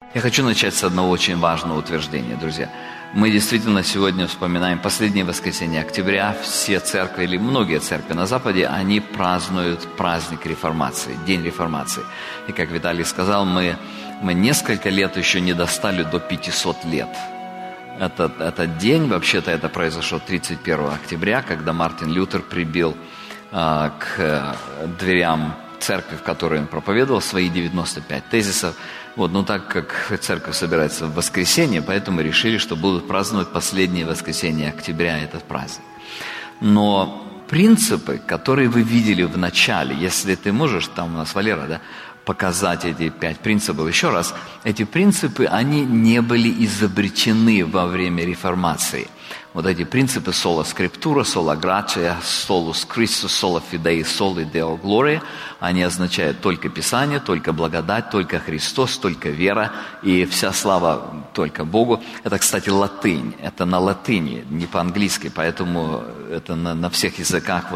Я хочу начать с одного очень важного утверждения, друзья. Мы действительно сегодня вспоминаем последнее воскресенье октября. Все церкви, или многие церкви на Западе, они празднуют праздник Реформации, День Реформации. И как Виталий сказал, мы несколько лет еще не достали до 500 лет. Этот день, вообще-то это произошло 31 октября, когда Мартин Лютер прибил к дверям церкви, в которой он проповедовал, свои 95 тезисов. Но так как церковь собирается в воскресенье, поэтому решили, что будут праздновать последнее воскресенье октября этот праздник. Но принципы, которые вы видели в начале, если ты можешь, там у нас Валера, да, показать эти 5 принципов еще раз, эти принципы, они не были изобретены во время реформации. Вот эти принципы sola scriptura, sola gratia, solus Christus, sola fidei, soli Deo gloria, они означают только Писание, только благодать, только Христос, только вера и вся слава только Богу. Это, кстати, латынь, это на латыни, не по-английски, поэтому это на всех языках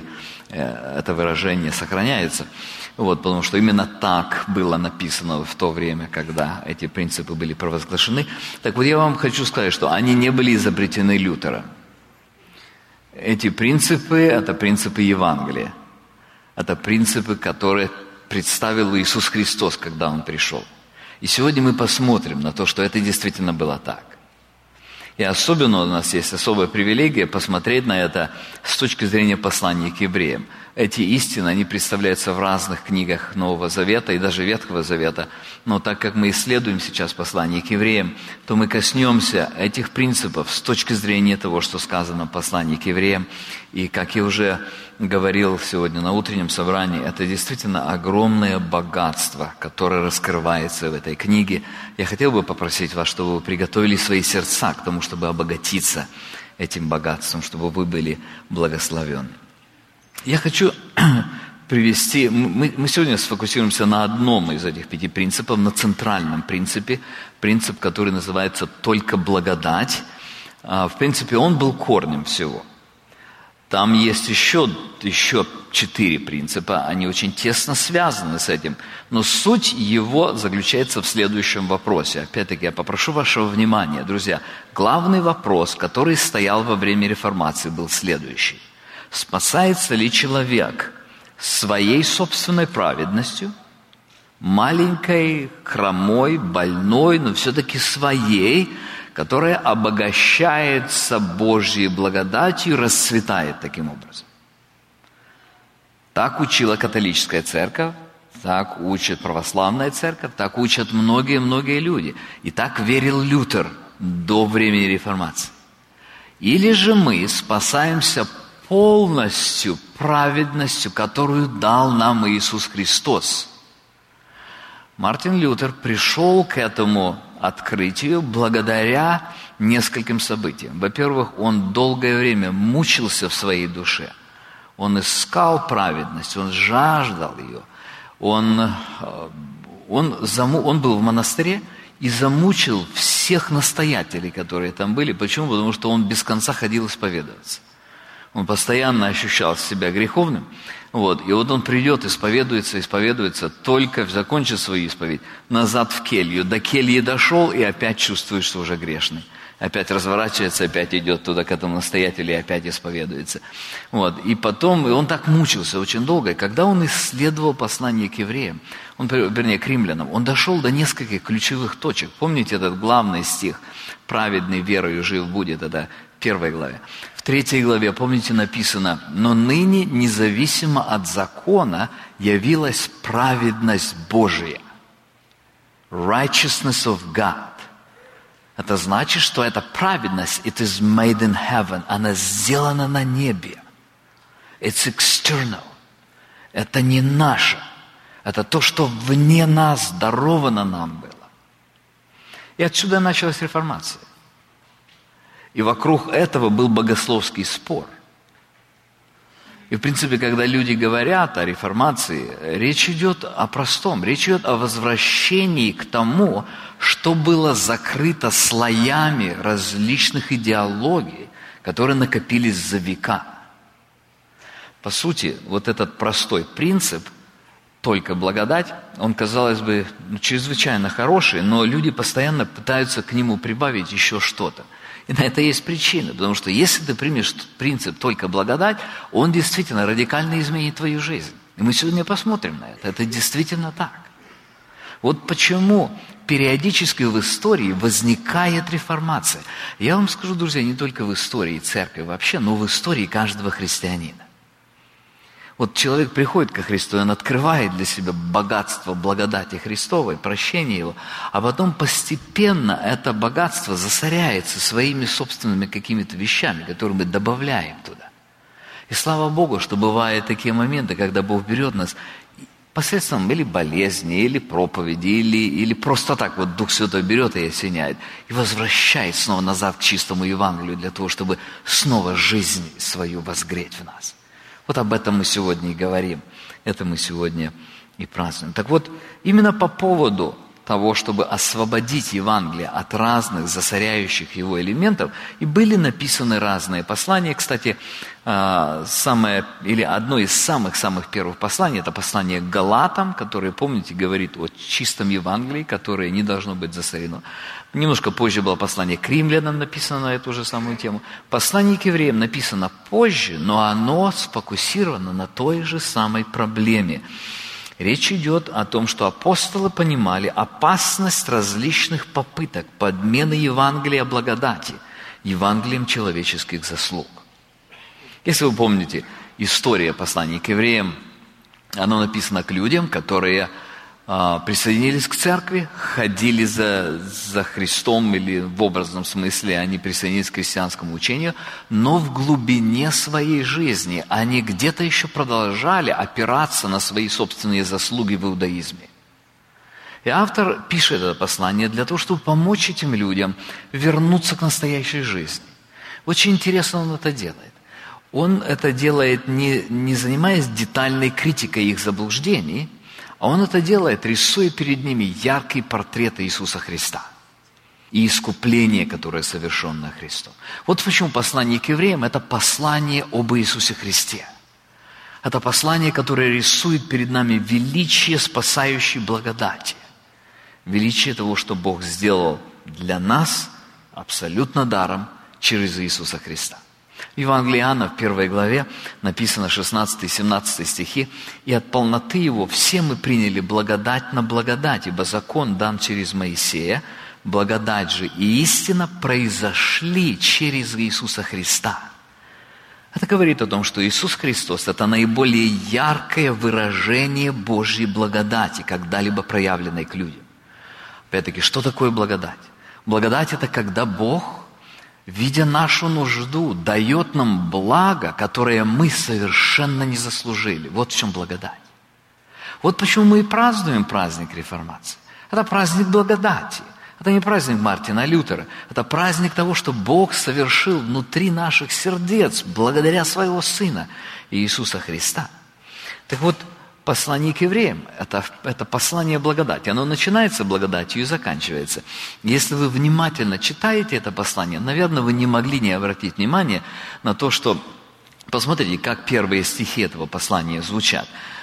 это выражение сохраняется. Потому что именно так было написано в то время, когда эти принципы были провозглашены. Так вот, я вам хочу сказать, что они не были изобретены Лютером. Эти принципы – это принципы Евангелия. Это принципы, которые представил Иисус Христос, когда Он пришел. И сегодня мы посмотрим на то, что это действительно было так. И особенно у нас есть особая привилегия посмотреть на это с точки зрения послания к евреям. Эти истины, они представляются в разных книгах Нового Завета и даже Ветхого Завета. Но так как мы исследуем сейчас послание к евреям, то мы коснемся этих принципов с точки зрения того, что сказано в послании к евреям. И как я уже говорил сегодня на утреннем собрании, это действительно огромное богатство, которое раскрывается в этой книге. Я хотел бы попросить вас, чтобы вы приготовили свои сердца к тому, чтобы обогатиться этим богатством, чтобы вы были благословенны. Я хочу привести, мы сегодня сфокусируемся на одном из этих 5 принципов, на центральном принципе, принцип, который называется «только благодать». В принципе, он был корнем всего. Там есть еще 4 принципа, они очень тесно связаны с этим, но суть его заключается в следующем вопросе. Опять-таки, я попрошу вашего внимания, друзья. Главный вопрос, который стоял во время реформации, был следующий. Спасается ли человек своей собственной праведностью, маленькой, хромой, больной, но все-таки своей, которая обогащается Божьей благодатью и расцветает таким образом? Так учила католическая церковь, так учит православная церковь, так учат многие-многие люди. И так верил Лютер до времени реформации. Или же мы спасаемся полностью праведностью, которую дал нам Иисус Христос. Мартин Лютер пришел к этому открытию благодаря нескольким событиям. Во-первых, он долгое время мучился в своей душе. Он искал праведность, он жаждал ее. Он был в монастыре и замучил всех настоятелей, которые там были. Почему? Потому что он без конца ходил исповедоваться. Он постоянно ощущал себя греховным. И вот он придет, исповедуется, только закончит свою исповедь, назад в келью. До кельи дошел и опять чувствует, что уже грешный. Опять разворачивается, опять идет туда к этому настоятелю и опять исповедуется. И потом, он так мучился очень долго. И когда он исследовал послание к евреям, к римлянам, он дошел до нескольких ключевых точек. Помните этот главный стих? «Праведный верою жив будет», это в 1 главе. В 3 главе, помните, написано: «Но ныне, независимо от закона, явилась праведность Божия». Righteousness of God. Это значит, что эта праведность, it is made in heaven, она сделана на небе. It's external. Это не наше. Это то, что вне нас даровано нам было. И отсюда началась реформация. И вокруг этого был богословский спор. И, в принципе, когда люди говорят о реформации, речь идет о простом. Речь идет о возвращении к тому, что было закрыто слоями различных идеологий, которые накопились за века. По сути, вот этот простой принцип только благодать, он, казалось бы, чрезвычайно хороший, но люди постоянно пытаются к нему прибавить еще что-то. И на это есть причина, потому что если ты примешь принцип только благодать, он действительно радикально изменит твою жизнь. И мы сегодня посмотрим на это. Это действительно так. Вот почему периодически в истории возникает реформация. Я вам скажу, друзья, не только в истории церкви вообще, но в истории каждого христианина. Вот человек приходит ко Христу, и он открывает для себя богатство благодати Христовой, прощение Его, а потом постепенно это богатство засоряется своими собственными какими-то вещами, которые мы добавляем туда. И слава Богу, что бывают такие моменты, когда Бог берет нас посредством или болезни, или проповеди, или просто так вот Дух Святой берет и осеняет, и возвращает снова назад к чистому Евангелию для того, чтобы снова жизнь свою возгреть в нас. Вот об этом мы сегодня и говорим. Это мы сегодня и празднуем. Так вот, именно по поводу того, чтобы освободить Евангелие от разных засоряющих его элементов, и были написаны разные послания. Кстати, одно из самых первых посланий, это послание к Галатам, которое, помните, говорит о чистом Евангелии, которое не должно быть засорено. Немножко позже было послание к римлянам, написано на эту же самую тему. Послание к евреям написано позже, но оно сфокусировано на той же самой проблеме. Речь идет о том, что апостолы понимали опасность различных попыток подмены Евангелия благодати Евангелием человеческих заслуг. Если вы помните, история послания к евреям, оно написано к людям, которые присоединились к церкви, ходили за Христом, или в образном смысле они присоединились к христианскому учению, но в глубине своей жизни они где-то еще продолжали опираться на свои собственные заслуги в иудаизме. И автор пишет это послание для того, чтобы помочь этим людям вернуться к настоящей жизни. Очень интересно он это делает. Он это делает не занимаясь детальной критикой их заблуждений, а он это делает, рисуя перед ними яркий портрет Иисуса Христа и искупление, которое совершено Христом. Вот почему послание к евреям – это послание об Иисусе Христе. Это послание, которое рисует перед нами величие спасающей благодати. Величие того, что Бог сделал для нас абсолютно даром через Иисуса Христа. В Евангелии Иоанна в 1 главе написано 16 и 17 стихи: «И от полноты Его все мы приняли благодать на благодать, ибо закон дан через Моисея, благодать же и истина произошли через Иисуса Христа». Это говорит о том, что Иисус Христос – это наиболее яркое выражение Божьей благодати, когда-либо проявленной к людям. Опять-таки, что такое благодать? Благодать – это когда Бог, видя нашу нужду, дает нам благо, которое мы совершенно не заслужили. Вот в чем благодать. Вот почему мы и празднуем праздник Реформации. Это праздник благодати. Это не праздник Мартина Лютера. Это праздник того, что Бог совершил внутри наших сердец благодаря Своего Сына Иисуса Христа. Так вот, послание к евреям – это послание благодати. Оно начинается благодатью и заканчивается. Если вы внимательно читаете это послание, наверное, вы не могли не обратить внимание на то, что… Посмотрите, как первые стихи этого послания звучат.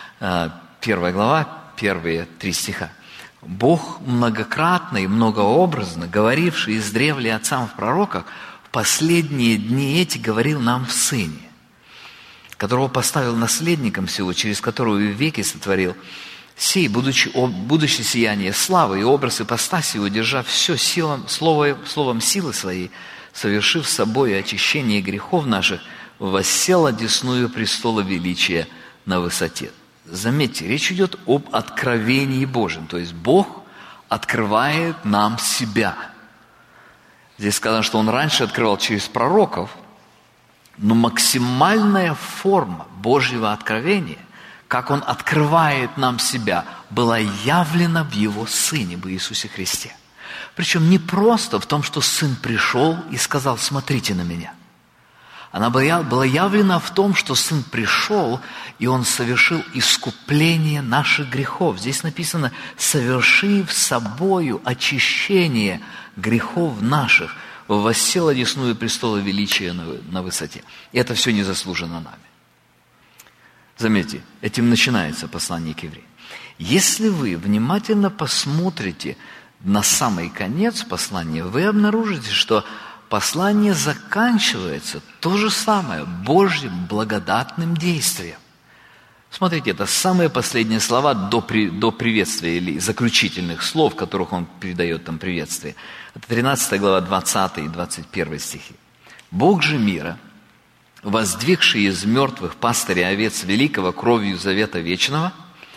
1 глава, первые 3 стиха. «Бог многократно и многообразно, говоривший издревле отцам в пророках, в последние дни эти говорил нам в Сыне, которого поставил наследником всего, через которого и в веки сотворил, сей, будучи сияние славы и образ ипостаси, удержав все словом силы своей, совершив собой очищение грехов наших, воссел одесную престола величия на высоте». Заметьте, речь идет об откровении Божьем, то есть Бог открывает нам себя. Здесь сказано, что Он раньше открывал через пророков, но максимальная форма Божьего откровения, как Он открывает нам себя, была явлена в Его Сыне, в Иисусе Христе. Причем не просто в том, что Сын пришел и сказал: «Смотрите на Меня». Она была явлена в том, что Сын пришел, и Он совершил искупление наших грехов. Здесь написано: «совершив собою очищение грехов наших, воссел одесную престола величия на высоте». И это все не заслужено нами. Заметьте, этим начинается послание к евреям. Если вы внимательно посмотрите на самый конец послания, вы обнаружите, что послание заканчивается то же самое, Божьим благодатным действием. Смотрите, это самые последние слова до приветствия или заключительных слов, в которых он передает там приветствие. Это 13 глава, 20 и 21 стихи. «Бог же мира, воздвигший из мертвых пастыря овец великого кровью завета вечного,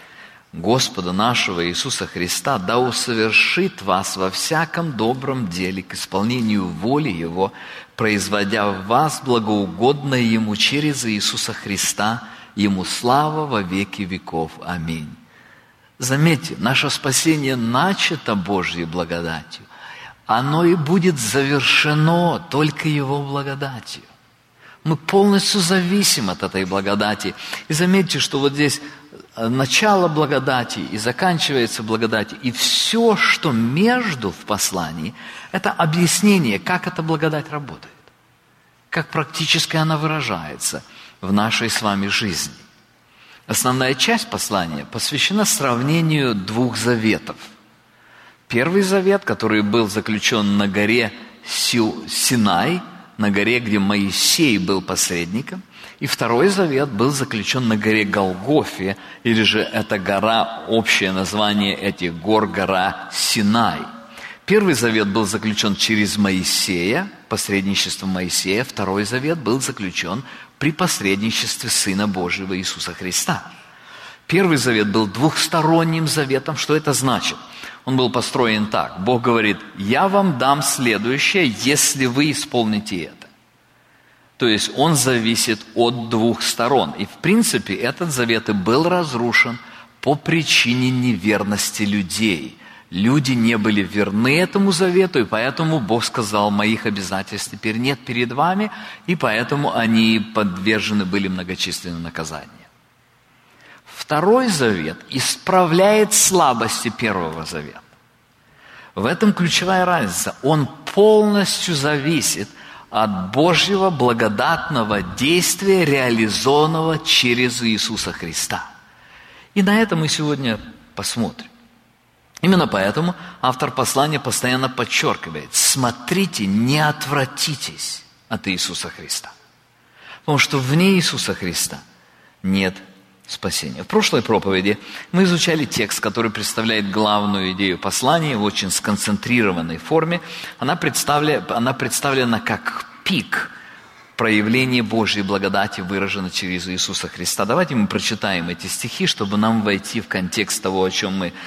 Господа нашего Иисуса Христа, да усовершит вас во всяком добром деле к исполнению воли Его, производя в вас благоугодное Ему через Иисуса Христа, Ему слава во веки веков. Аминь». Заметьте, наше спасение начато Божьей благодатью. Оно и будет завершено только Его благодатью. Мы полностью зависим от этой благодати. И заметьте, что вот здесь начало благодати и заканчивается благодати. И все, что между в послании, это объяснение, как эта благодать работает. Как практически она выражается в нашей с вами жизни. Основная часть послания посвящена сравнению двух заветов. Первый завет, который был заключен на горе Синай, на горе, где Моисей был посредником. И второй завет был заключен на горе Голгофе, или же эта гора, общее название этих гор, гора Синай. Первый завет был заключен через Моисея, посредничеством Моисея. Второй завет был заключен при посредничестве Сына Божьего Иисуса Христа. Первый завет был двухсторонним заветом. Что это значит? Он был построен так. Бог говорит: «Я вам дам следующее, если вы исполните это». То есть он зависит от двух сторон. И в принципе этот завет и был разрушен по причине неверности людей. Люди не были верны этому завету, и поэтому Бог сказал: «Моих обязательств теперь нет перед вами», и поэтому они подвержены были многочисленным наказаниям. Второй завет исправляет слабости первого завета. В этом ключевая разница. Он полностью зависит от Божьего благодатного действия, реализованного через Иисуса Христа. И на это мы сегодня посмотрим. Именно поэтому автор послания постоянно подчеркивает: смотрите, не отвратитесь от Иисуса Христа. Потому что вне Иисуса Христа нет спасения. В прошлой проповеди мы изучали текст, который представляет главную идею послания в очень сконцентрированной форме. Она представлена как пик проявления Божьей благодати, выражено через Иисуса Христа. Давайте мы прочитаем эти стихи, чтобы нам войти в контекст того, о чем мы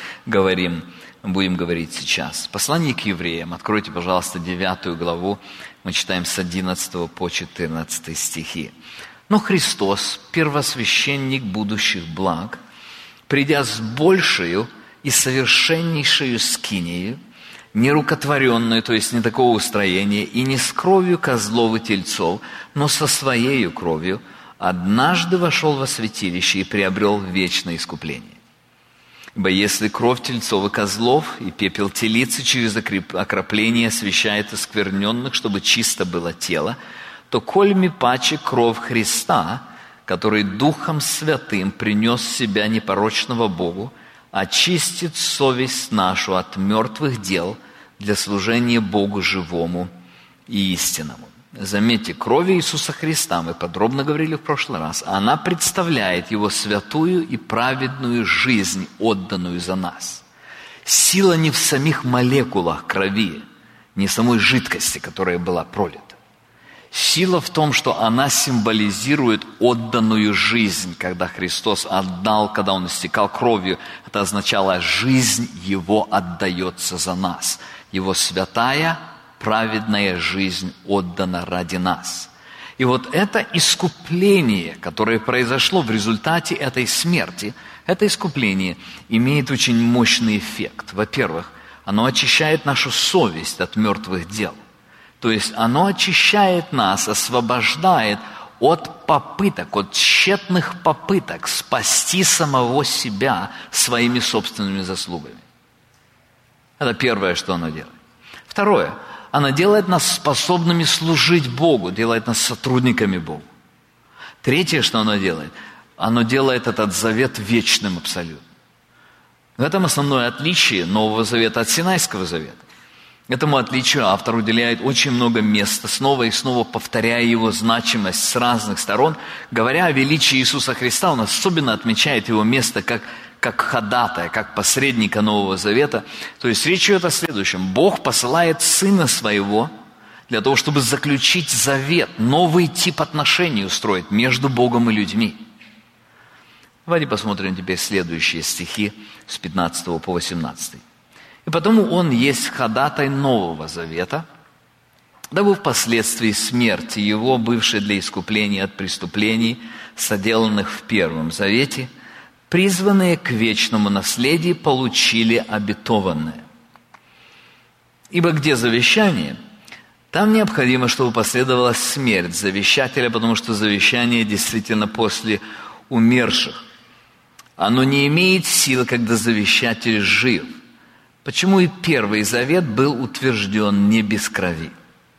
будем говорить сейчас. Послание к евреям. Откройте, пожалуйста, 9 главу. Мы читаем с 11 по 14 стихи. «Но Христос, первосвященник будущих благ, придя с большею и совершеннейшею скинией, нерукотворенную, то есть не такого устроения, и не с кровью козлов и тельцов, но со своею кровью, однажды вошел во святилище и приобрел вечное искупление. Ибо если кровь тельцов и козлов и пепел телицы через окропление освящает оскверненных, чтобы чисто было тело, то кольми паче кровь Христа, который Духом Святым принес себя непорочного Богу, очистит совесть нашу от мертвых дел для служения Богу живому и истинному». Заметьте, кровь Иисуса Христа, мы подробно говорили в прошлый раз, она представляет Его святую и праведную жизнь, отданную за нас. Сила не в самих молекулах крови, не в самой жидкости, которая была пролита. Сила в том, что она символизирует отданную жизнь, когда Христос отдал, когда Он истекал кровью, это означало, жизнь Его отдается за нас. Его святая, праведная жизнь отдана ради нас. И вот это искупление, которое произошло в результате этой смерти, это искупление имеет очень мощный эффект. Во-первых, оно очищает нашу совесть от мертвых дел. То есть оно очищает нас, освобождает от попыток, от тщетных попыток спасти самого себя своими собственными заслугами. Это первое, что оно делает. Второе, оно делает нас способными служить Богу, делает нас сотрудниками Богу. Третье, что оно делает этот завет вечным абсолютно. В этом основное отличие Нового Завета от Синайского Завета. Этому отличию автор уделяет очень много места, снова и снова повторяя его значимость с разных сторон. Говоря о величии Иисуса Христа, он особенно отмечает его место как ходатая, как посредника Нового Завета. То есть речь идет о следующем. Бог посылает Сына Своего для того, чтобы заключить завет, новый тип отношений устроить между Богом и людьми. Давайте посмотрим теперь следующие стихи с 15 по 18. «И потому Он есть ходатай Нового Завета, дабы впоследствии смерти Его, бывшей для искупления от преступлений, соделанных в Первом Завете, призванные к вечному наследию, получили обетованное. Ибо где завещание, там необходимо, чтобы последовала смерть завещателя, потому что завещание действительно после умерших. Оно не имеет силы, когда завещатель жив. Почему и Первый Завет был утвержден не без крови».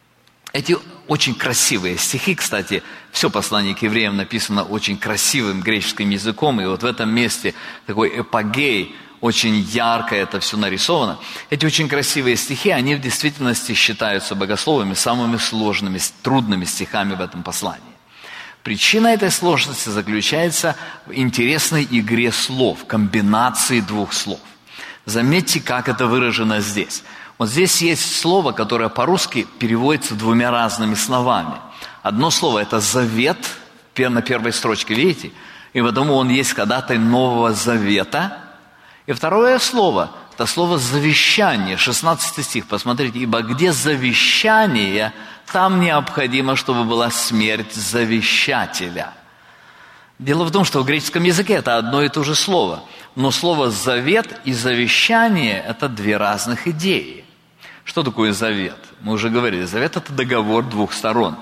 Эти очень красивые стихи, кстати, все послание к евреям написано очень красивым греческим языком, и вот в этом месте такой эпогей, очень ярко это все нарисовано. Эти очень красивые стихи, они в действительности считаются богословами самыми сложными, трудными стихами в этом послании. Причина этой сложности заключается в интересной игре слов, комбинации двух слов. Заметьте, как это выражено здесь. Вот здесь есть слово, которое по-русски переводится двумя разными словами. Одно слово – это «завет», на первой строчке, видите? И потому он есть ходатай Нового Завета. И второе слово – это слово «завещание», 16 стих, посмотрите. «Ибо где завещание, там необходимо, чтобы была смерть завещателя». Дело в том, что в греческом языке это одно и то же слово. Но слово «завет» и «завещание» – это две разных идеи. Что такое завет? Мы уже говорили, завет – это договор двух сторон.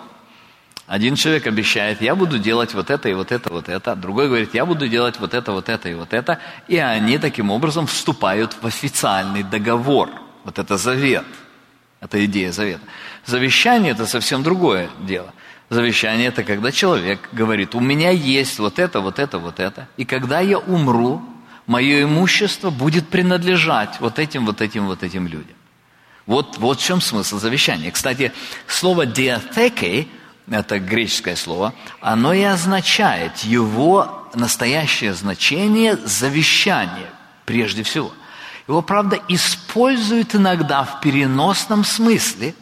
Один человек обещает: я буду делать вот это и вот это, вот это. Другой говорит: я буду делать вот это и вот это. И они таким образом вступают в официальный договор. Вот это завет. Это идея завета. Завещание – это совсем другое дело. Завещание – это когда человек говорит: у меня есть вот это, вот это, вот это. И когда я умру, мое имущество будет принадлежать вот этим людям. Вот в чем смысл завещания. Кстати, слово «диаtheke», это греческое слово, оно и означает, его настоящее значение – завещание, прежде всего. Его, правда, используют иногда в переносном смысле,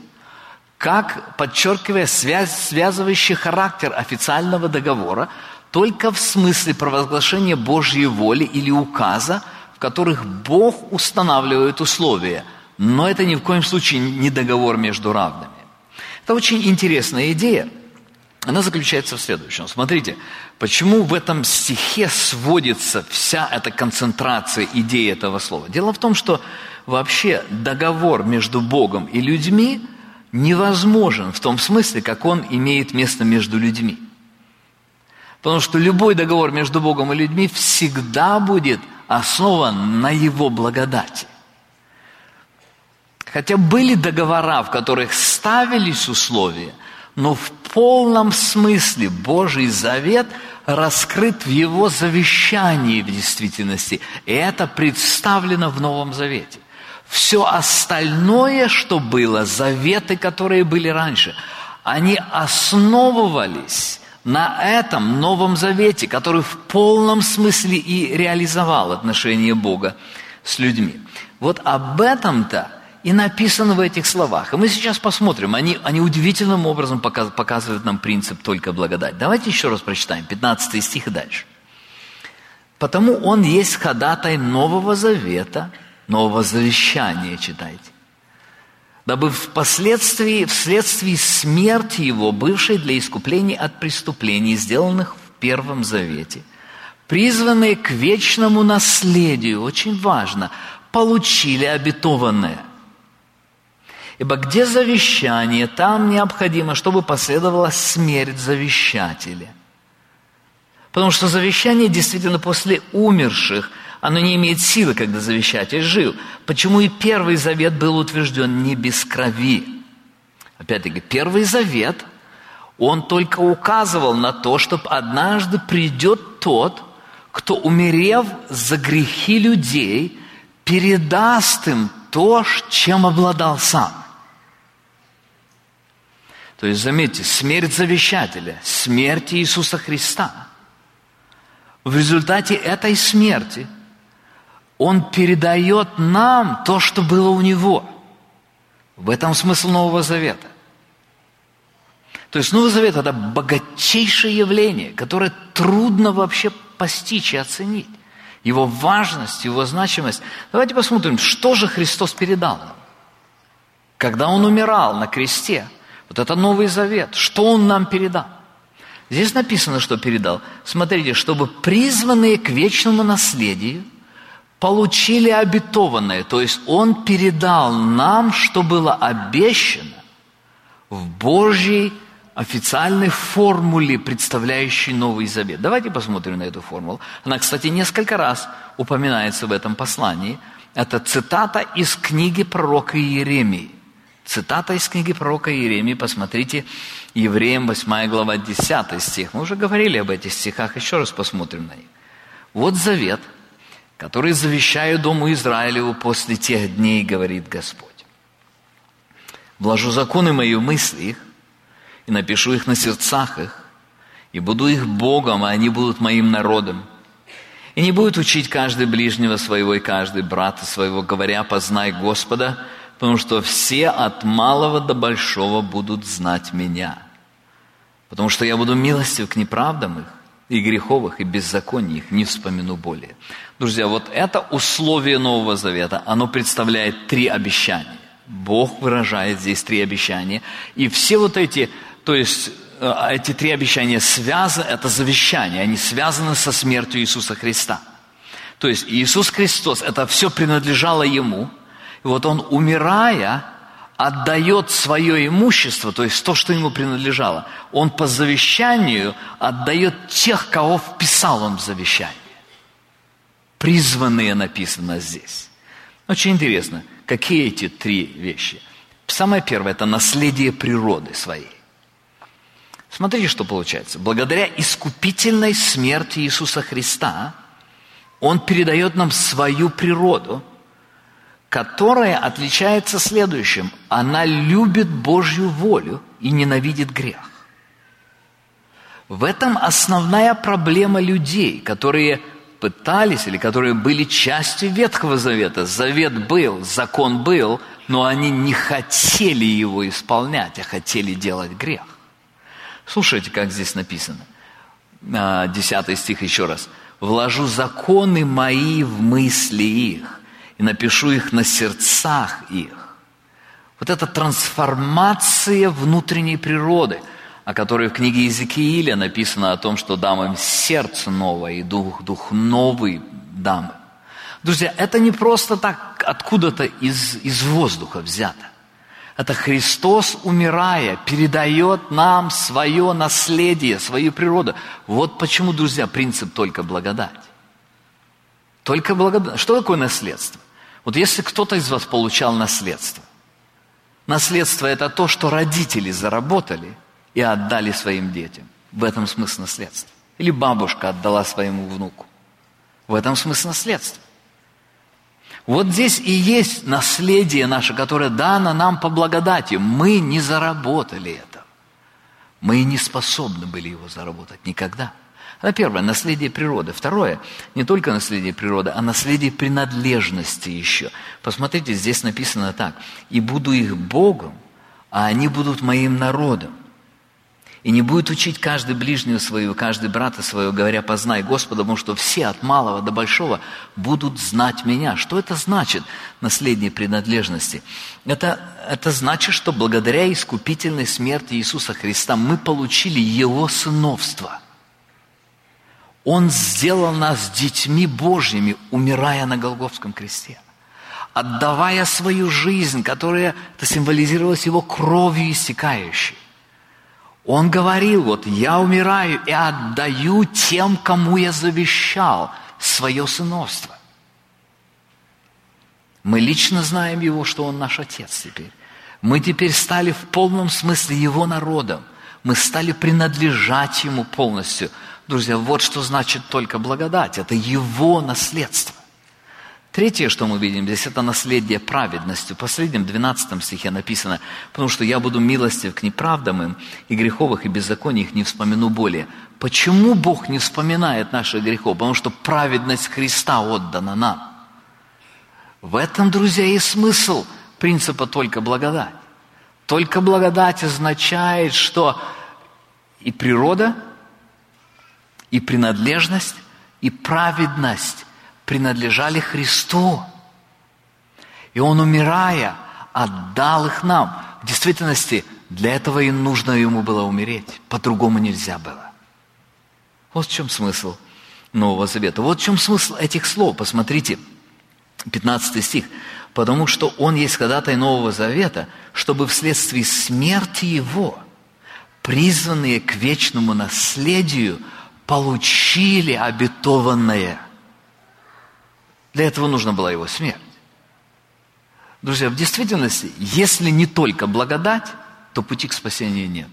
как подчеркивая связывающий характер официального договора, только в смысле провозглашения Божьей воли или указа, в которых Бог устанавливает условия. Но это ни в коем случае не договор между равными. Это очень интересная идея. Она заключается в следующем. Смотрите, почему в этом стихе сводится вся эта концентрация идеи этого слова. Дело в том, что вообще договор между Богом и людьми невозможен в том смысле, как он имеет место между людьми. Потому что любой договор между Богом и людьми всегда будет основан на Его благодати. Хотя были договора, в которых ставились условия, но в полном смысле Божий завет раскрыт в Его завещании в действительности. И это представлено в Новом Завете. Все остальное, что было, заветы, которые были раньше, они основывались на этом Новом Завете, который в полном смысле и реализовал отношения Бога с людьми. Вот об этом-то и написано в этих словах. И мы сейчас посмотрим, они удивительным образом показывают нам принцип только благодать. Давайте еще раз прочитаем, 15 стих и дальше. «Потому Он есть ходатай Нового Завета», Нового Завещания читайте, «дабы вследствие смерти Его, бывшей для искупления от преступлений, сделанных в Первом Завете, призванные к вечному наследию», очень важно, «получили обетованное». Ибо где завещание, там необходимо, чтобы последовала смерть завещателя. Потому что завещание действительно после умерших, оно не имеет силы, когда завещатель жил. Почему и Первый Завет был утвержден не без крови? Опять-таки, Первый Завет, он только указывал на то, что однажды придет тот, кто, умерев за грехи людей, передаст им то, чем обладал сам. То есть, заметьте, смерть завещателя, смерть Иисуса Христа. В результате этой смерти Он передает нам то, что было у Него. В этом смысл Нового Завета. То есть Новый Завет – это богатейшее явление, которое трудно вообще постичь и оценить. Его важность, его значимость. Давайте посмотрим, что же Христос передал нам. Когда Он умирал на кресте, вот это Новый Завет, что Он нам передал? Здесь написано, что передал. Смотрите, чтобы призванные к вечному наследию получили обетованное. То есть Он передал нам, что было обещано в Божьей официальной формуле, представляющей Новый Завет. Давайте посмотрим на эту формулу. Она, кстати, несколько раз упоминается в этом послании. Это цитата из книги пророка Иеремии. Цитата из книги пророка Иеремии. Посмотрите, Евреям 8 глава 10 стих. Мы уже говорили об этих стихах, еще раз посмотрим на них. Вот завет, который завещаю дому Израилеву после тех дней, говорит Господь. Вложу законы мои в мысли их, и напишу их на сердцах их, и буду их Богом, а они будут моим народом. И не будет учить каждый ближнего своего и каждый брата своего, говоря, познай Господа, потому что все от малого до большого будут знать меня. Потому что я буду милостив к неправдам их, и грехов их, и беззаконий их не вспомину более. Друзья, вот это условие Нового Завета, оно представляет 3 обещания. Бог выражает здесь 3 обещания. И все вот эти, то есть эти 3 обещания связаны, это завещания, они связаны со смертью Иисуса Христа. То есть Иисус Христос, это все принадлежало Ему. И вот Он, умирая, отдает свое имущество, то есть то, что Ему принадлежало. Он по завещанию отдает тех, кого вписал Он в завещание. Призванные написано здесь. Очень интересно, какие эти 3 вещи? Самое первое – это наследие природы своей. Смотрите, что получается. Благодаря искупительной смерти Иисуса Христа Он передает нам свою природу, которая отличается следующим. Она любит Божью волю и ненавидит грех. В этом основная проблема людей, которые пытались или которые были частью Ветхого Завета. Завет был, закон был, но они не хотели его исполнять, а хотели делать грех. Слушайте, как здесь написано. 10 стих еще раз. «Вложу законы мои в мысли их, и напишу их на сердцах их». Вот эта трансформация внутренней природы, о которой в книге Иезекииля написано о том, что дам им сердце новое и дух новый дам им. Друзья, это не просто так откуда-то из воздуха взято. Это Христос, умирая, передает нам свое наследие, свою природу. Вот почему, друзья, принцип только благодать. Только благодать. Что такое наследство? Вот если кто-то из вас получал наследство. Наследство – это то, что родители заработали и отдали своим детям. В этом смысл наследства. Или бабушка отдала своему внуку. В этом смысл наследства. Вот здесь и есть наследие наше, которое дано нам по благодати. Мы не заработали это. Мы не способны были его заработать никогда. Это первое, наследие природы. Второе, не только наследие природы, а наследие принадлежности еще. Посмотрите, здесь написано так. «И буду их Богом, а они будут моим народом. И не будет учить каждый ближнего своего, каждый брата своего, говоря, познай Господа, потому что все от малого до большого будут знать меня». Что это значит, наследие принадлежности? Это значит, что благодаря искупительной смерти Иисуса Христа мы получили Его сыновство. Он сделал нас детьми Божьими, умирая на Голгофском кресте. Отдавая свою жизнь, которая символизировалась Его кровью истекающей. Он говорил, вот я умираю и отдаю тем, кому я завещал свое сыновство. Мы лично знаем Его, что Он наш Отец теперь. Мы теперь стали в полном смысле Его народом. Мы стали принадлежать Ему полностью. Друзья, вот что значит только благодать. Это Его наследство. Третье, что мы видим здесь, это наследие праведностью. В последнем 12 стихе написано: «Потому что я буду милостив к неправдам им, и греховых, и беззаконий их не вспомяну более». Почему Бог не вспоминает наших грехов? Потому что праведность Христа отдана нам. В этом, друзья, и смысл принципа «только благодать». Только благодать означает, что и природа, и принадлежность, и праведность принадлежали Христу. И Он, умирая, отдал их нам. В действительности, для этого и нужно Ему было умереть. По-другому нельзя было. Вот в чем смысл Нового Завета. Вот в чем смысл этих слов. Посмотрите, 15 стих. «Потому что Он есть ходатай Нового Завета, чтобы вследствие смерти Его призванные к вечному наследию получили обетованное». Для этого нужна была Его смерть. Друзья, в действительности, если не только благодать, то пути к спасению нет.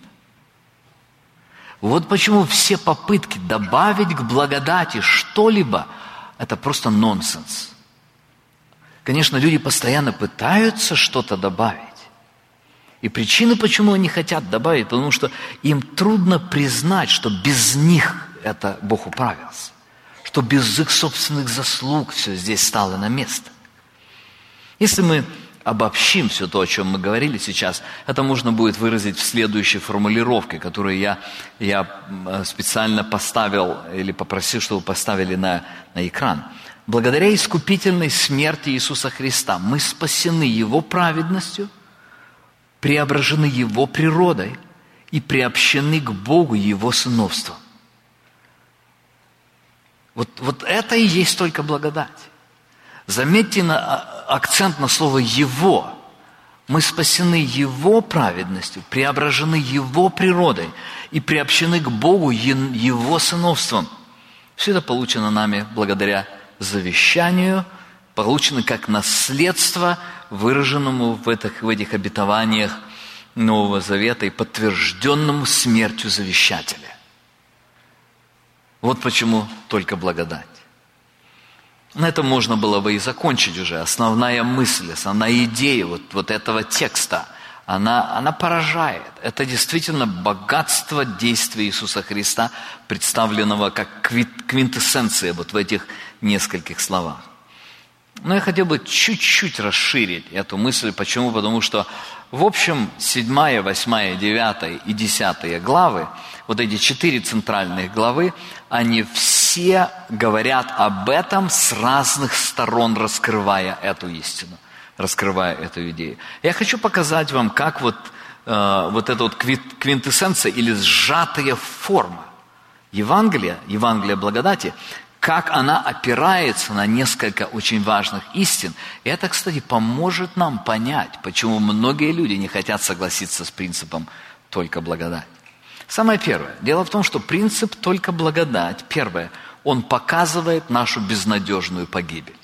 Вот почему все попытки добавить к благодати что-либо – это просто нонсенс. Конечно, люди постоянно пытаются что-то добавить. И причины, почему они хотят добавить, потому что им трудно признать, что без них это Бог управился. Что без их собственных заслуг все здесь стало на место. Если мы обобщим все то, о чем мы говорили сейчас, это можно будет выразить в следующей формулировке, которую я специально поставил или попросил, чтобы поставили на экран. Благодаря искупительной смерти Иисуса Христа мы спасены Его праведностью, преображены Его природой и приобщены к Богу Его сыновством. Вот это и есть только благодать. Заметьте акцент на слово «Его». Мы спасены Его праведностью, преображены Его природой и приобщены к Богу Его сыновством. Все это получено нами благодаря завещанию, получено как наследство, выраженному в этих обетованиях Нового Завета и подтвержденному смертью завещателя. Вот почему только благодать. На этом можно было бы и закончить уже. Основная мысль, основная идея вот этого текста, она поражает. Это действительно богатство действия Иисуса Христа, представленного как квинтэссенция вот в этих нескольких словах. Но я хотел бы чуть-чуть расширить эту мысль. Почему? Потому что, в общем, 7, 8, 9 и 10 главы, вот эти 4 центральных главы, они все говорят об этом с разных сторон, раскрывая эту истину, раскрывая эту идею. Я хочу показать вам, как вот эта вот квинтэссенция или сжатая форма Евангелия благодати, как она опирается на несколько очень важных истин. И это, кстати, поможет нам понять, почему многие люди не хотят согласиться с принципом «только благодать». Самое первое. Дело в том, что принцип «только благодать», первое, он показывает нашу безнадежную погибель.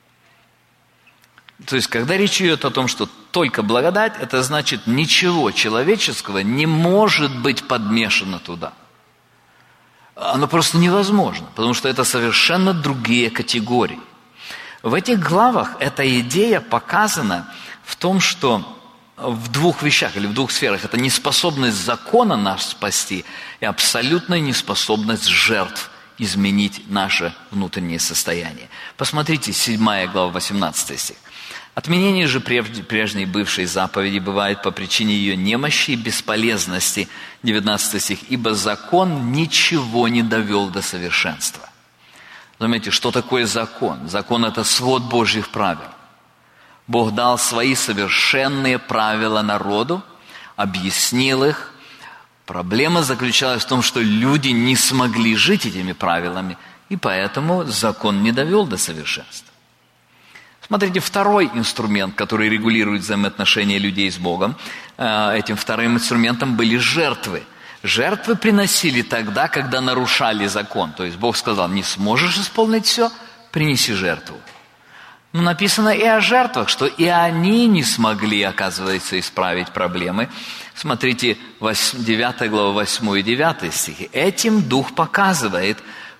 То есть, когда речь идет о том, что только благодать, это значит, ничего человеческого не может быть подмешано туда. Оно просто невозможно, потому что это совершенно другие категории. В этих главах эта идея показана в том, что в 2 вещах или в 2 сферах. Это неспособность закона нас спасти и абсолютная неспособность жертв изменить наше внутреннее состояние. Посмотрите, 7 глава, 18 стих. «Отменение же прежней бывшей заповеди бывает по причине ее немощи и бесполезности». 19 стих. «Ибо закон ничего не довел до совершенства». Заметьте, что такое закон? Закон – это свод Божьих правил. Бог дал свои совершенные правила народу, объяснил их. Проблема заключалась в том, что люди не смогли жить этими правилами, и поэтому закон не довел до совершенства. Смотрите, второй инструмент, который регулирует взаимоотношения людей с Богом, этим вторым инструментом были жертвы. Жертвы приносили тогда, когда нарушали закон. То есть Бог сказал: не сможешь исполнить все, принеси жертву. Но написано и о жертвах, что и они не смогли, оказывается, исправить проблемы. Смотрите, 9 глава, 8 и 9 стихи. Этим Дух показывает,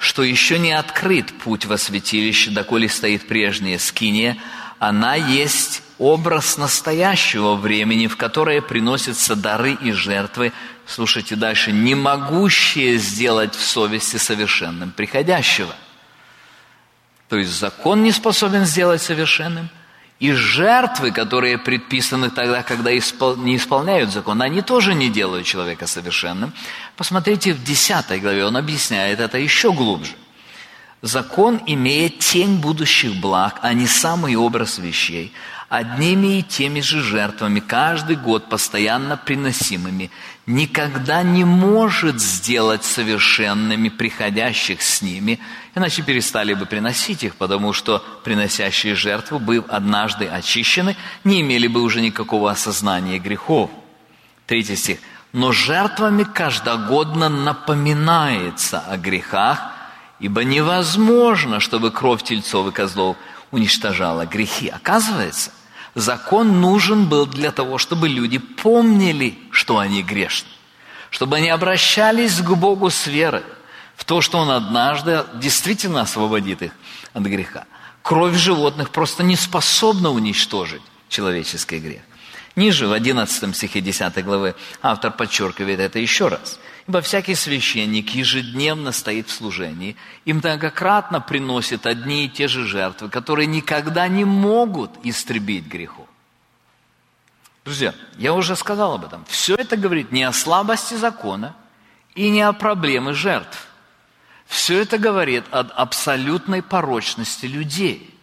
что еще не открыт путь во святилище, доколе стоит прежняя скиния, она есть образ настоящего времени, в которое приносятся дары и жертвы, слушайте дальше, не могущие сделать в совести совершенным приходящего. То есть закон не способен сделать совершенным, и жертвы, которые предписаны тогда, когда не исполняют закон, они тоже не делают человека совершенным. Посмотрите, в 10 главе он объясняет это еще глубже. Закон имеет тень будущих благ, а не самый образ вещей, одними и теми же жертвами, каждый год постоянно приносимыми, никогда не может сделать совершенными приходящих с ними, иначе перестали бы приносить их, потому что приносящие жертву, быв однажды очищены, не имели бы уже никакого осознания грехов. 3 стих. «Но жертвами каждогодно напоминается о грехах, ибо невозможно, чтобы кровь тельцов и козлов уничтожала грехи». Оказывается, закон нужен был для того, чтобы люди помнили, что они грешны, чтобы они обращались к Богу с верой в то, что Он однажды действительно освободит их от греха. Кровь животных просто не способна уничтожить человеческий грех. Ниже, в 11 стихе 10 главы, автор подчеркивает это еще раз. «Ибо всякий священник ежедневно стоит в служении и многократно приносит одни и те же жертвы, которые никогда не могут истребить грехов». Друзья, я уже сказал об этом. Все это говорит не о слабости закона и не о проблеме жертв. Все это говорит об абсолютной порочности людей.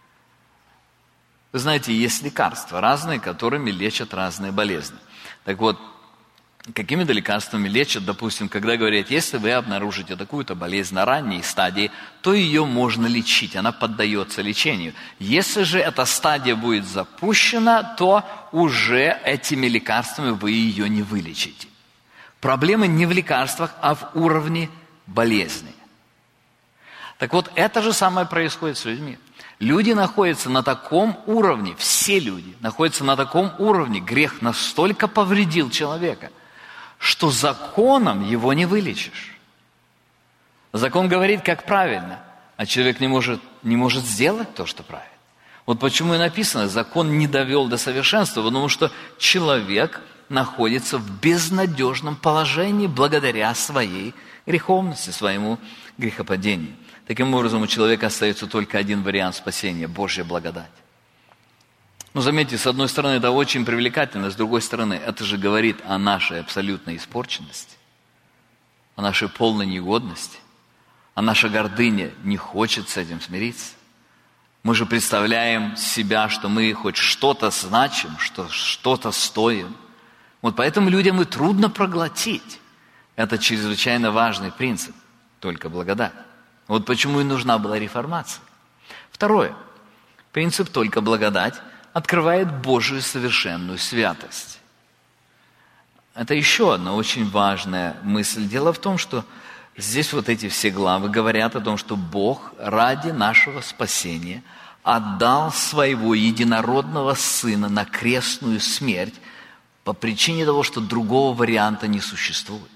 Вы знаете, есть лекарства разные, которыми лечат разные болезни. Так вот, какими-то лекарствами лечат, допустим, когда говорят, если вы обнаружите такую-то болезнь на ранней стадии, то ее можно лечить, она поддается лечению. Если же эта стадия будет запущена, то уже этими лекарствами вы ее не вылечите. Проблема не в лекарствах, а в уровне болезни. Так вот, это же самое происходит с людьми. Люди находятся на таком уровне, все люди находятся на таком уровне, грех настолько повредил человека, что законом его не вылечишь. Закон говорит, как правильно, а человек не может сделать то, что правильно. Вот почему и написано, закон не довел до совершенства, потому что человек находится в безнадежном положении благодаря своей греховности, своему грехопадению. Таким образом, у человека остается только один вариант спасения – Божья благодать. Но заметьте, с одной стороны, это очень привлекательно, с другой стороны, это же говорит о нашей абсолютной испорченности, о нашей полной негодности, а наша гордыня не хочет с этим смириться. Мы же представляем себя, что мы хоть что-то значим, что что-то стоим. Вот поэтому людям и трудно проглотить. Это чрезвычайно важный принцип, только благодать. Вот почему и нужна была реформация. Второе. Принцип «только благодать» открывает Божию совершенную святость. Это еще одна очень важная мысль. Дело в том, что здесь вот эти все главы говорят о том, что Бог ради нашего спасения отдал своего единородного Сына на крестную смерть по причине того, что другого варианта не существует.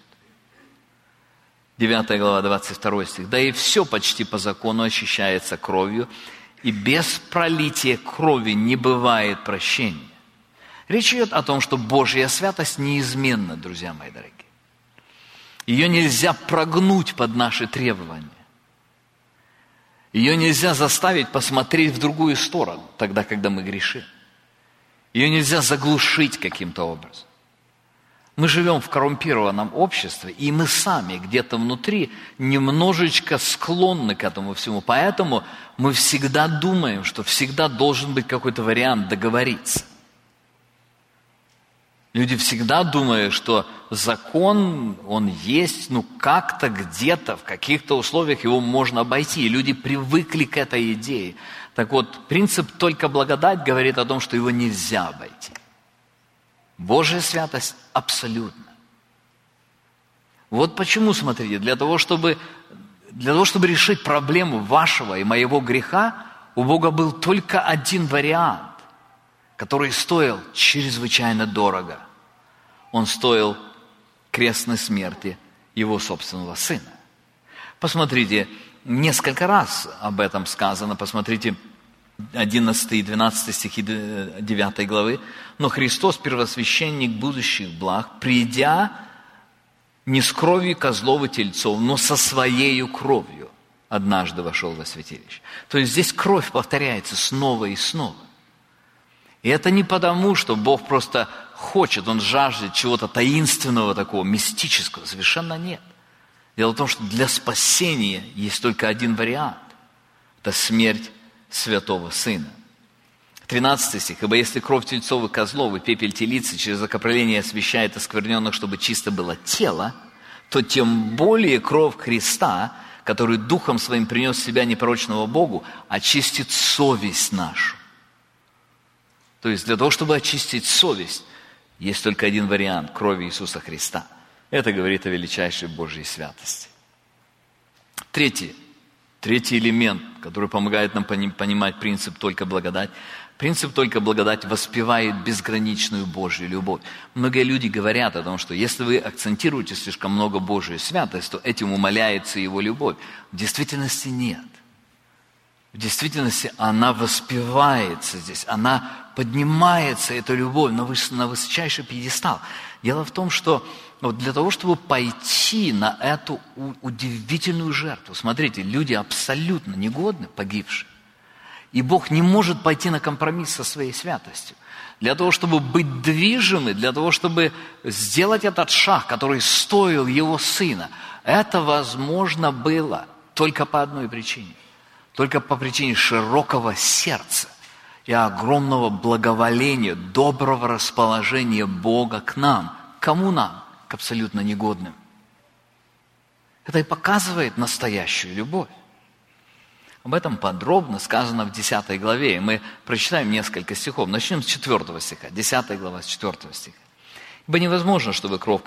9 глава, 22 стих. «Да и все почти по закону очищается кровью, и без пролития крови не бывает прощения». Речь идет о том, что Божья святость неизменна, друзья мои дорогие. Ее нельзя прогнуть под наши требования. Ее нельзя заставить посмотреть в другую сторону, тогда, когда мы грешим. Ее нельзя заглушить каким-то образом. Мы живем в коррумпированном обществе, и мы сами где-то внутри немножечко склонны к этому всему. Поэтому мы всегда думаем, что всегда должен быть какой-то вариант договориться. Люди всегда думают, что закон, он есть, как-то где-то, в каких-то условиях его можно обойти. И люди привыкли к этой идее. Так вот, принцип «только благодать» говорит о том, что его нельзя обойти. Божья святость абсолютна. Вот почему, смотрите, для того, чтобы решить проблему вашего и моего греха, у Бога был только один вариант, который стоил чрезвычайно дорого. Он стоил крестной смерти Его собственного Сына. Посмотрите, несколько раз об этом сказано. Посмотрите, 11 и 12 стихи 9 главы. «Но Христос, первосвященник будущих благ, придя не с кровью козлов и тельцов, но со Своею кровью, однажды вошел во святилище». То есть здесь кровь повторяется снова и снова. И это не потому, что Бог просто хочет, Он жаждет чего-то таинственного такого, мистического. Совершенно нет. Дело в том, что для спасения есть только один вариант. Это смерть Святого Сына. 13 стих. «Ибо если кровь тельцов и козлов и пепель телицы через окропрение освящает оскверненных, чтобы чисто было тело, то тем более кровь Христа, который Духом Своим принес себя непорочного Богу, очистит совесть нашу». То есть для того, чтобы очистить совесть, есть только один вариант – крови Иисуса Христа. Это говорит о величайшей Божьей святости. Третий элемент, который помогает нам понимать принцип «только благодать». Принцип «только благодать» воспевает безграничную Божью любовь. Многие люди говорят о том, что если вы акцентируете слишком много Божью святость, то этим умаляется Его любовь. В действительности нет. В действительности она воспевается здесь, она поднимается, эта любовь, на высочайший пьедестал. Дело в том, что вот для того, чтобы пойти на эту удивительную жертву, смотрите, люди абсолютно негодны, погибшие, и Бог не может пойти на компромисс со своей святостью. Для того, чтобы быть движимы, для того, чтобы сделать этот шаг, который стоил Его Сына, это возможно было только по одной причине. Только по причине широкого сердца и огромного благоволения, доброго расположения Бога к нам. Кому нам? К абсолютно негодным. Это и показывает настоящую любовь. Об этом подробно сказано в 10 главе, и мы прочитаем несколько стихов. Начнем с 4 стиха, 10 глава с 4 стиха. «Ибо невозможно, чтобы кровь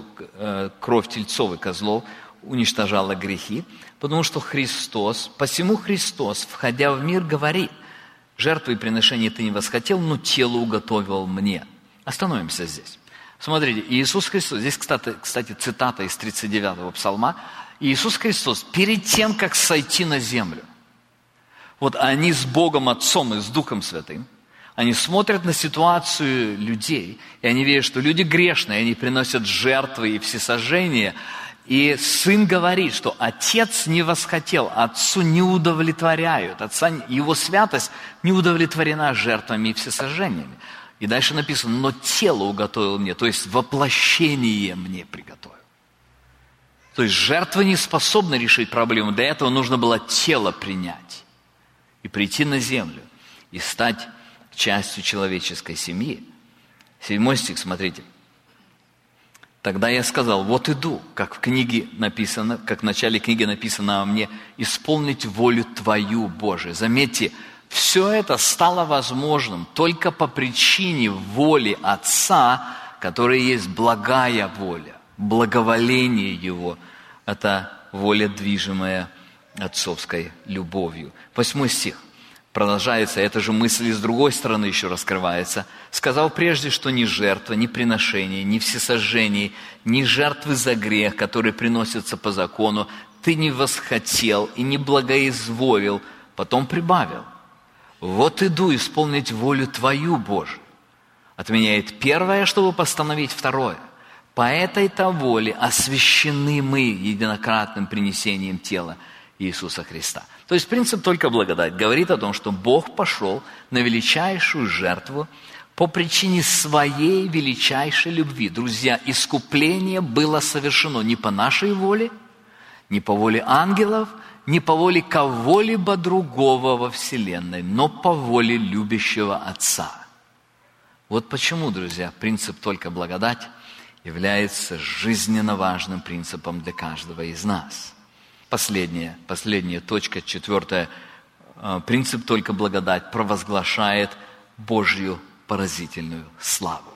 тельцов и козлов уничтожала грехи, потому что посему Христос, входя в мир, говорит: жертвы и приношения ты не восхотел, но тело уготовил мне». Остановимся здесь. Смотрите, Иисус Христос, здесь, кстати, цитата из 39-го псалма. Иисус Христос, перед тем, как сойти на землю, вот они с Богом Отцом и с Духом Святым, они смотрят на ситуацию людей, и они видят, что люди грешные, они приносят жертвы и всесожжения. И Сын говорит, что Отец не восхотел, Отцу не удовлетворяют, Его святость не удовлетворена жертвами и всесожжениями. И дальше написано: но тело уготовил мне, то есть воплощение мне приготовил. То есть жертва не способна решить проблему, для этого нужно было тело принять и прийти на землю и стать частью человеческой семьи. 7 стих, смотрите. «Тогда я сказал: вот иду, как в книге написано, как в начале книги написано о мне, исполнить волю Твою, Божию». Заметьте, все это стало возможным только по причине воли Отца, которая есть благая воля, благоволение Его. Это воля, движимая отцовской любовью. 8 стих. Продолжается, эта же мысль и с другой стороны еще раскрывается. «Сказал прежде, что ни жертва, ни приношение, ни всесожжение, ни жертвы за грех, которые приносятся по закону, ты не восхотел и не благоизволил». Потом прибавил: «Вот иду исполнить волю Твою, Божию». Отменяет первое, чтобы постановить второе. По этой-то воле освящены мы единократным принесением тела Иисуса Христа. То есть принцип «только благодать» говорит о том, что Бог пошел на величайшую жертву по причине своей величайшей любви. Друзья, искупление было совершено не по нашей воле, не по воле ангелов, не по воле кого-либо другого во вселенной, но по воле любящего Отца. Вот почему, друзья, принцип «только благодать» является жизненно важным принципом для каждого из нас. Последняя точка, 4. Принцип «только благодать» провозглашает Божью поразительную славу.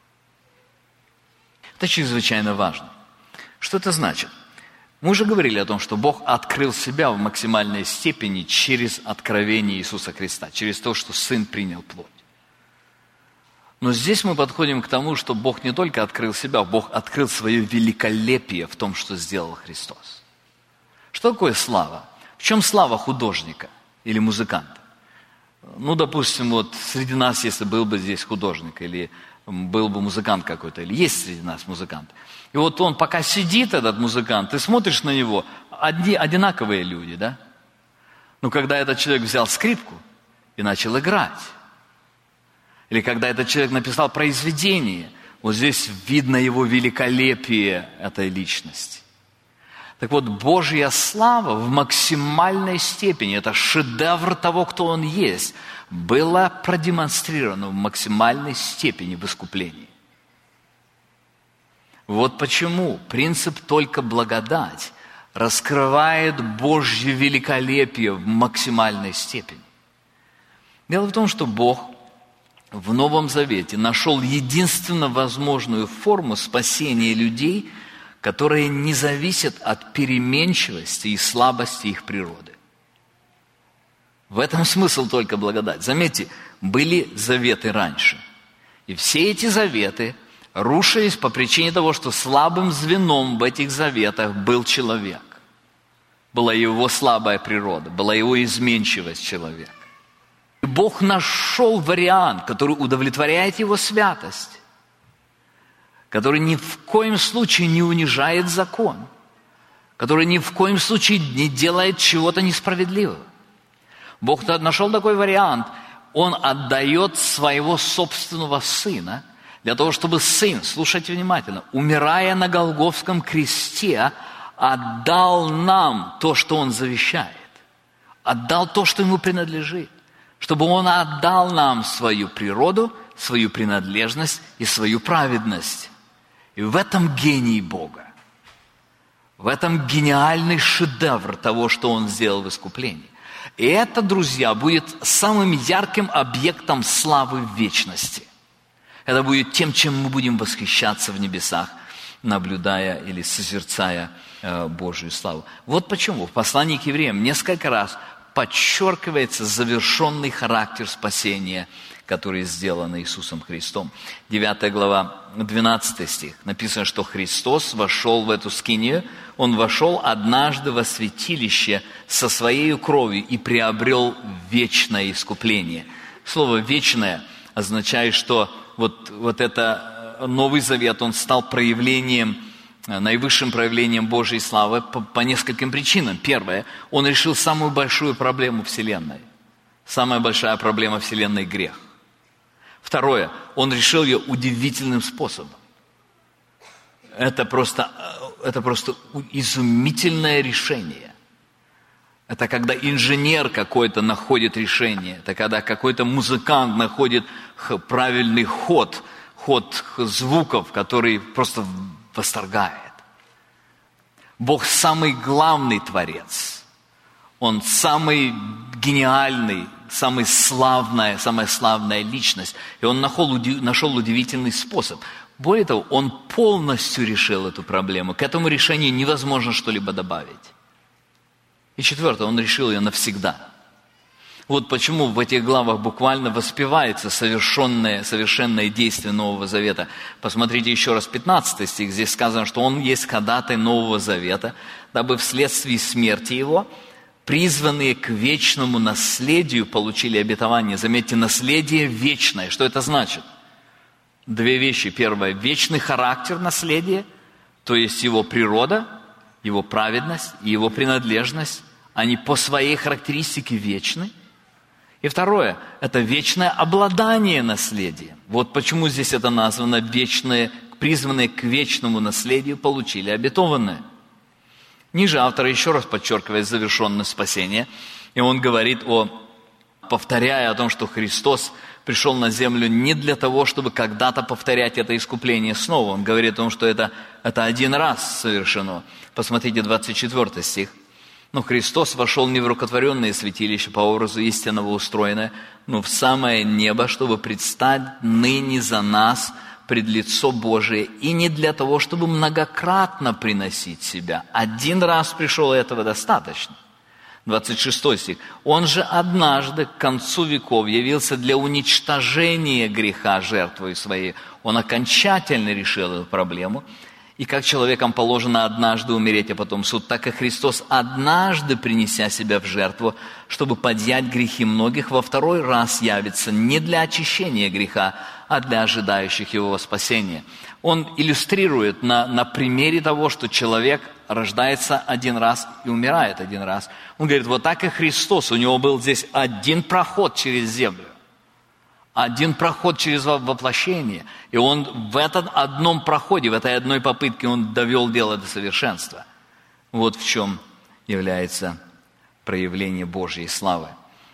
Это чрезвычайно важно. Что это значит? Мы уже говорили о том, что Бог открыл себя в максимальной степени через откровение Иисуса Христа, через то, что Сын принял плоть. Но здесь мы подходим к тому, что Бог не только открыл себя, Бог открыл свое великолепие в том, что сделал Христос. Что такое слава? В чем слава художника или музыканта? Ну, допустим, вот среди нас, если был бы здесь художник, или был бы музыкант какой-то, или есть среди нас музыкант. И вот он пока сидит, этот музыкант, ты смотришь на него, одинаковые люди, да? Но когда этот человек взял скрипку и начал играть, или когда этот человек написал произведение, вот здесь видно его великолепие этой личности. Так вот, Божья слава в максимальной степени, это шедевр того, кто Он есть, была продемонстрирована в максимальной степени в искуплении. Вот почему принцип «только благодать» раскрывает Божье великолепие в максимальной степени. Дело в том, что Бог в Новом Завете нашел единственно возможную форму спасения людей, которые не зависят от переменчивости и слабости их природы. В этом смысл только благодать. Заметьте, были заветы раньше. И все эти заветы рушились по причине того, что слабым звеном в этих заветах был человек. Была его слабая природа, была его изменчивость человека. И Бог нашел вариант, который удовлетворяет его святость, который ни в коем случае не унижает закон, который ни в коем случае не делает чего-то несправедливого. Бог нашел такой вариант. Он отдает своего собственного сына для того, чтобы сын, слушайте внимательно, умирая на Голгофском кресте, отдал нам то, что он завещает. Отдал то, что ему принадлежит. Чтобы он отдал нам свою природу, свою принадлежность и свою праведность. И в этом гений Бога. В этом гениальный шедевр того, что Он сделал в искуплении. И это, друзья, будет самым ярким объектом славы в вечности. Это будет тем, чем мы будем восхищаться в небесах, наблюдая или созерцая Божию славу. Вот почему в послании к евреям несколько раз подчеркивается завершенный характер спасения, который сделан Иисусом Христом. 9 глава, 12 стих. Написано, что Христос вошел в эту скинию, Он вошел однажды во святилище со Своей кровью и приобрел вечное искупление. Слово «вечное» означает, что вот это Новый Завет, он стал проявлением, наивысшим проявлением Божьей славы по нескольким причинам. Первое, Он решил самую большую проблему Вселенной. Самая большая проблема Вселенной – грех. Второе, Он решил ее удивительным способом. Это просто изумительное решение. Это когда инженер какой-то находит решение. Это когда какой-то музыкант находит правильный ход звуков, который просто восторгает. Бог самый главный Творец. Он самый гениальный, самая славная личность. И Он нашел удивительный способ. Более того, Он полностью решил эту проблему. К этому решению невозможно что-либо добавить. И четвертое, Он решил ее навсегда. Вот почему в этих главах буквально воспевается совершенное действие Нового Завета. Посмотрите еще раз 15 стих. Здесь сказано, что Он есть ходатай Нового Завета, дабы вследствие смерти Его призванные к вечному наследию получили обетование. Заметьте, наследие вечное. Что это значит? Две вещи. Первое, вечный характер наследия, то есть его природа, его праведность и его принадлежность, они по своей характеристике вечны. И второе, это вечное обладание наследием. Вот почему здесь это названо вечное, призванные к вечному наследию получили обетованное. Ниже автор еще раз подчеркивает завершенность спасения, и он говорит повторяя о том, что Христос пришел на землю не для того, чтобы когда-то повторять это искупление снова. Он говорит о том, что это один раз совершено. Посмотрите 24 стих. Но Христос вошел не в рукотворенное святилище по образу истинного устроенное, но в самое небо, чтобы предстать ныне за нас пред лицо Божие, и не для того, чтобы многократно приносить себя. Один раз пришел, и этого достаточно. 26 стих. Он же однажды к концу веков явился для уничтожения греха жертвой своей. Он окончательно решил эту проблему. И как человекам положено однажды умереть, а потом суд, так и Христос, однажды принеся себя в жертву, чтобы подъять грехи многих, во второй раз явится не для очищения греха, а для ожидающих его спасения. Он иллюстрирует на примере того, что человек рождается один раз и умирает один раз. Он говорит, вот так и Христос, у него был здесь один проход через землю. Один проход через воплощение. И он в этом одном проходе, в этой одной попытке, он довел дело до совершенства. Вот в чем является проявление Божьей славы.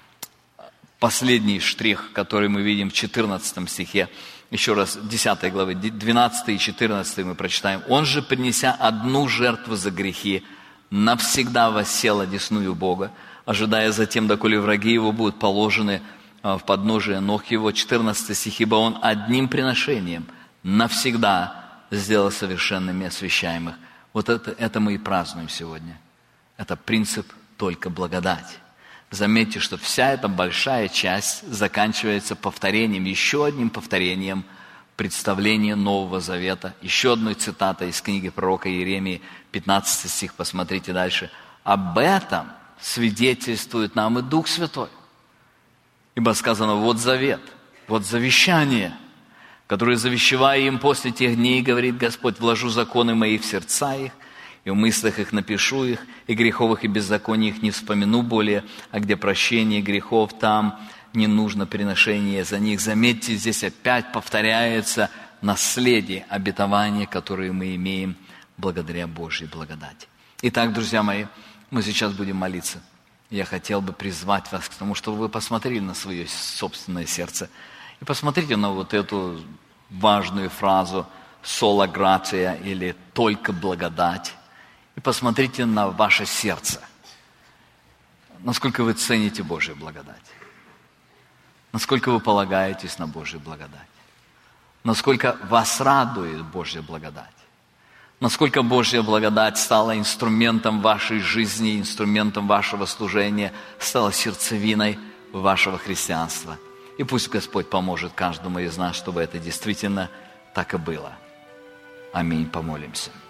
Последний штрих, который мы видим в 14 стихе, еще раз, 10 главы, 12 и 14 мы прочитаем. «Он же, принеся одну жертву за грехи, навсегда воссел одесную Бога, ожидая затем, доколе враги его будут положены в подножие ног его». 14 стих. «Ибо он одним приношением навсегда сделал совершенными освящаемых». Вот это мы и празднуем сегодня. Это принцип только благодать. Заметьте, что вся эта большая часть заканчивается повторением, еще одним повторением представления Нового Завета. Еще одной цитатой из книги пророка Иеремии, 15 стих, посмотрите дальше. «Об этом свидетельствует нам и Дух Святой. Ибо сказано, вот завет, вот завещание, которое завещевая им после тех дней, говорит Господь, вложу законы мои в сердца их, и в мыслях их напишу их, и греховых и беззаконий их не вспомину более, а где прощение грехов, там не нужно приношение за них». Заметьте, здесь опять повторяется наследие, обетование, которое мы имеем благодаря Божьей благодати. Итак, друзья мои, мы сейчас будем молиться. Я хотел бы призвать вас к тому, чтобы вы посмотрели на свое собственное сердце и посмотрите на вот эту важную фразу «сола гратия» или «только благодать». И посмотрите на ваше сердце. Насколько вы цените Божью благодать. Насколько вы полагаетесь на Божью благодать. Насколько вас радует Божья благодать. Насколько Божья благодать стала инструментом вашей жизни, инструментом вашего служения, стала сердцевиной вашего христианства. И пусть Господь поможет каждому из нас, чтобы это действительно так и было. Аминь. Помолимся.